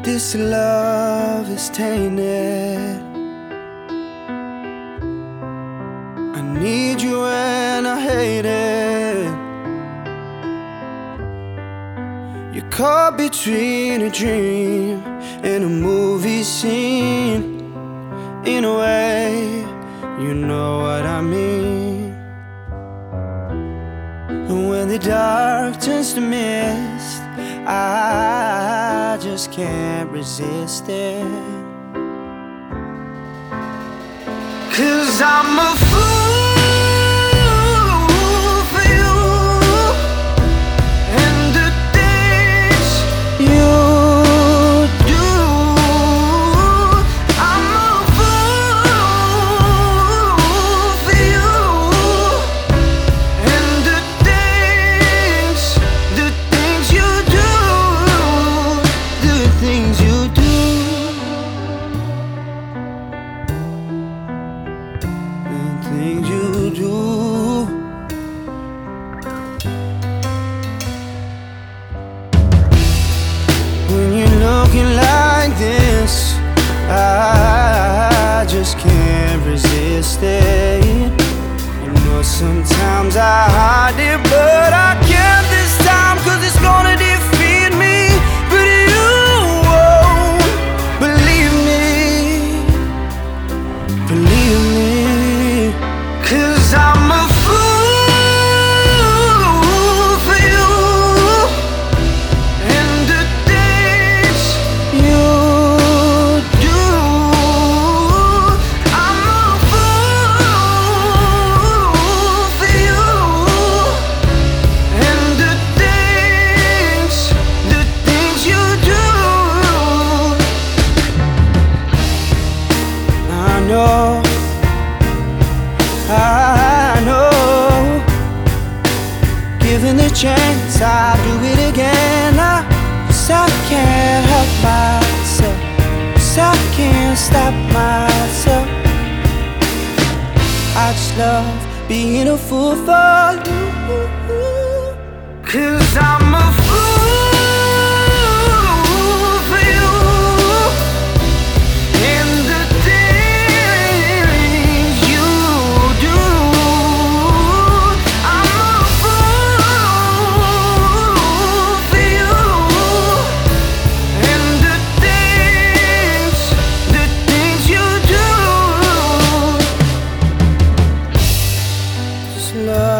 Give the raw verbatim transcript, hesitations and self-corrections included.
This love is tainted. I need you and I hate it. You're caught between a dream and a movie scene. In a way, you know what I mean. And when the dark turns to mist, I just can't resist it. 'Cause I'm a fool for you and the things you do. I'm a fool for you and the things, the things you do, the things you do. Things you do. When you're looking like this, I just can't resist it. You know sometimes I hide it, but I can't this time, 'cause it's gonna defeat me. But you won't believe me, believe me. 'Cause I'm a fool for you and the things you do. I'm a fool for you and the things, the things you do. I know, I know, given the chance, I'll do it again. I, 'cause I can't help myself, 'cause I can't stop myself. I just love being a fool for you. 'Cause I'm a fool for you and the things you do. I'm a fool for you and the things, the things you do. Just love.